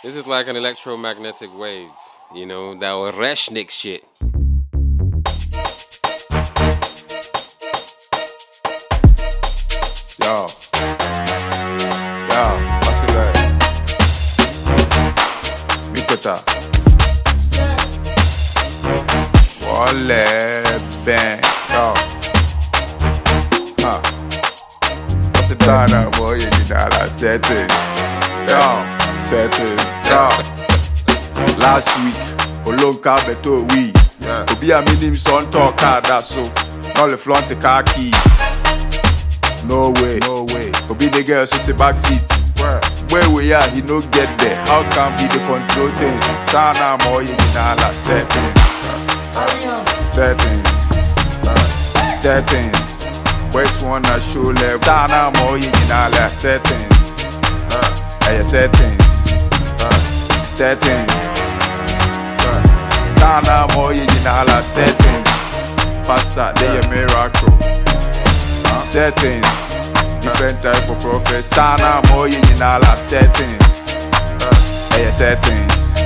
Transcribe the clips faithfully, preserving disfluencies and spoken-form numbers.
This is like an electromagnetic wave, you know, that Oreshnik shit. Yo. Yo, what's it like? Mikota. Wale bang. Yo. Huh. What's it time, boy? You need all that settings. Yo. Settings. Yo. Last week, Olonka beto we. Obi a minim son talk that so. All the flaunt the car keys. No way, no way. Obi the girl sit the back seat. Where? Where we are, he no get there. How can he the control things? Sana mo ye ginala settings. Settings. Settings. West wanna show level. Sana mo ye ginala settings. Hey, settings. Settings. Sana mo ye ginala settings. Faster, they a miracle. Settings, different type of prophet. Sana mo ye nyinala settings. Hey, settings.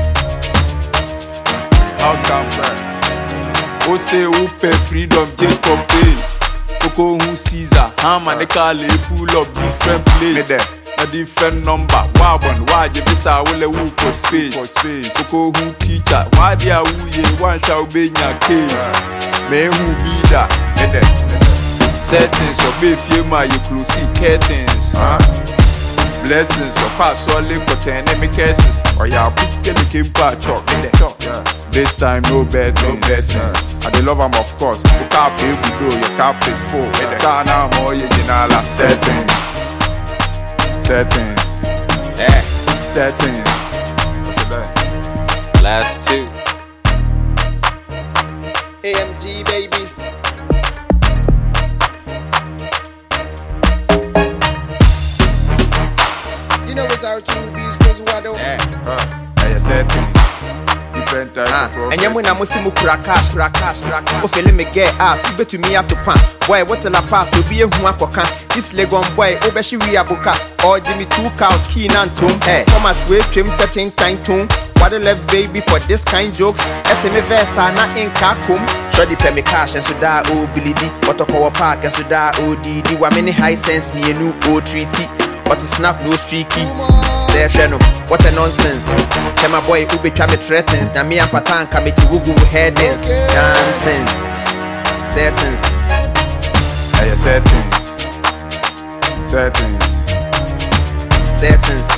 How come that? O say who pay freedom Jacob pay. Oko who Caesar. Ham and the car lay full of different plates. A different number. Wabon, why you miss a will who for space? For space. Oko who teacher. Why dia who ye one shall be in your case? May who be that? Settings or be few my you close curtains. Huh? Blessings or pass all link for ten enemy cases. Or ya piskel came part chalk. This time no bettings. No bettings. I the love them of course. You can't pay below your cap is full. Sana mo ye ginala settings. Settings. Yeah. Settings. What's it like? Last two. A M G baby. You know it's our two B's cause what do? Yeah. Hey, settings. Different type of prophecies. And yamu na musimu kura cash, kura cash, kura cash. Okay, let me get ass. You bet to me at the pan. Boy, what till I pass? You be a huakokan. This legon boy, obeshi riabuka. Or Jimmy two cows, keen and tomb. Hey, Thomas Wave, trim setting time tune. What a left baby for this kind jokes. Ete me versa na in kakum. Shoddy pay me cash and so da o bilidi. Otokowa park and so da o didi. Wa many high sense me a new o treaty. But it's snap no streaky. Say no, what a nonsense. Tell my boy who be try me threatens. Na me and Patan can make you woo headings. Nonsense. Settings. Hey, settings. Settings. Settings.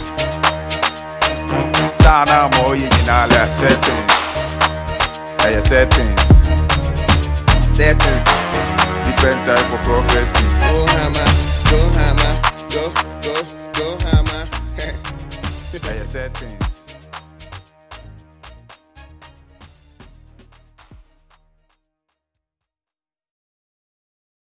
Sana mo ye ginala settings. Hey, settings. Settings. Different type of prophecies. Oh,